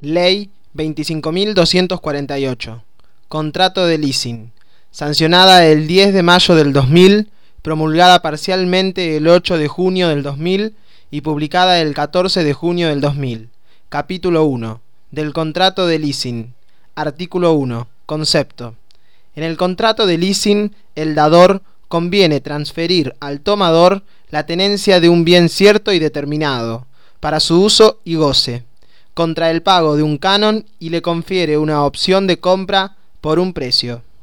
Ley 25.248. Contrato de leasing. Sancionada el 10 de mayo del 2000, promulgada parcialmente el 8 de junio del 2000 y publicada el 14 de junio del 2000. Capítulo 1. Del contrato de leasing. Artículo 1. Concepto. En el contrato de leasing, el dador conviene transferir al tomador la tenencia de un bien cierto y determinado, para su uso y goce, contra el pago de un canon y le confiere una opción de compra por un precio.